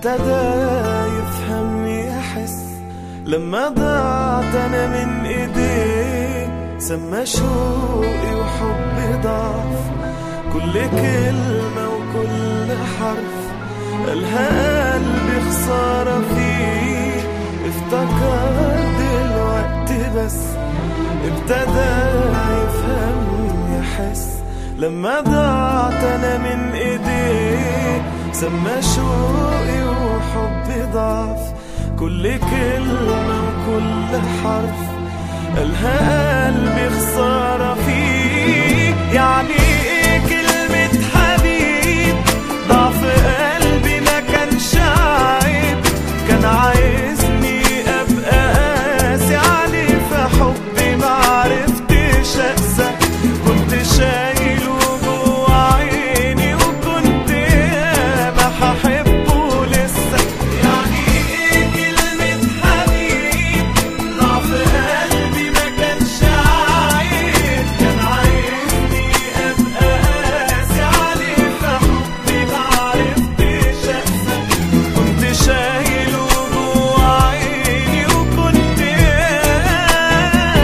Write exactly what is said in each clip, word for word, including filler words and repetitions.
ابتدى يفهمني يحس لما ضاعت انا من ايديه. سما شوقي وحبي ضعف، كل كلمة وكل حرف قالها قلبي خسارة فيه. افتكر دلوقتي بس ابتدى يفهمني يحس لما ضاعت انا من ايديه. سما شوقي وحبي ضعف، كل كلمة وكل حرف قالها قلبي خسارة فيه. يعني ايه كلمة حبيب؟ ضعف قلبي ما كانش عيب، كان عايزني ابقى قاسي عليه. فحبي معرفتش اقسى، كنت شايله جوا عيني وكنت ياما هحبه لسه. يعني ايه كلمة حبيب؟ ضعف قلبي ما كانش عيب، كان عايزني ابقى قاسي عليه. فحبي معرفتش اقسى، كنت شايله جوا عيني وكنت ياما.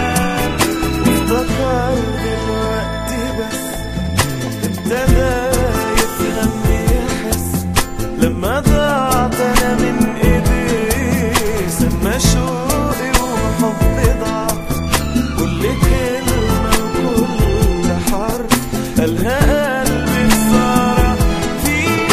افتكر دلوقتي بس ابتدى يفهمني يحس لما ضاعت انا من ايديه. سما شوقي وحبي ضعف، كل كلمة وكل حرف قالها قلبي خسارة فيه.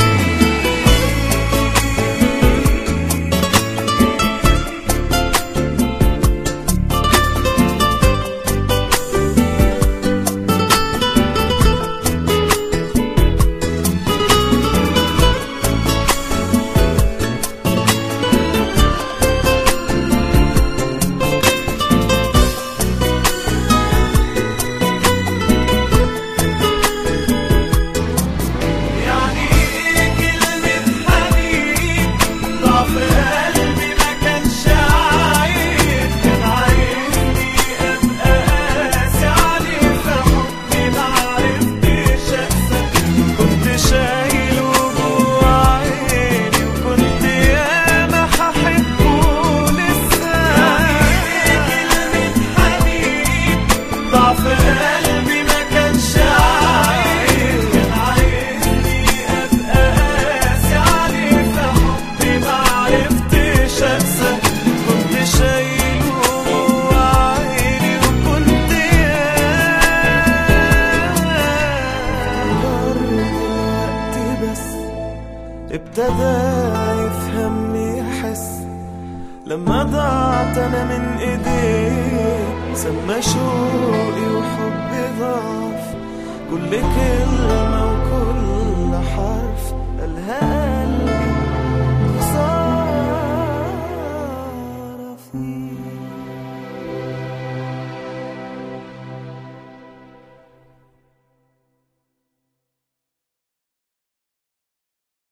يعني ايه كلمة حبيب؟ ضعف قلبي ما كانش عيب، كان عايزني ابقى قاسي عليه. فحبي معرفتش اقسى، كنت شايله جوا عيني وكنت ياما هحبه لسه. يعني ايه كلمة حبيب؟ ضعف قلبي ما كانش عيب، كان عايزني ابقى قاسي عليه. فحبي معرفتش اقسى، كنت شايله جوا عيني وكنت ياما. دلوقتي بس ابتدى يفهمني يحس لما ضاعت انا من ايديه. سما شوقي وحبي ضعف، كل كلمة وكل حرف قالها